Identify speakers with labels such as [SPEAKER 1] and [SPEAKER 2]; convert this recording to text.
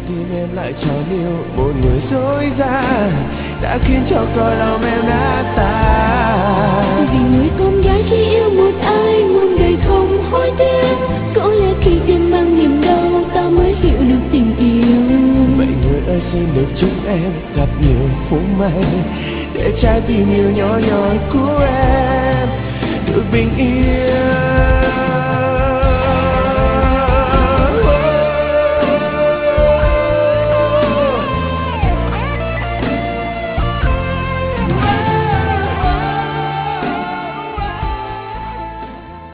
[SPEAKER 1] tim em lại trao níu một người dối gian đã khiến cho cõi lòng em nát tan.
[SPEAKER 2] Vì người con gái khi yêu một ai muôn đời không hối tiếc, có lẽ khi tim mang niềm đau ta mới hiểu được tình yêu.
[SPEAKER 1] Vậy người ơi xin được chúc em gặp nhiều phút may, để trái tim yêu nhỏ nhoi của em được bình yên.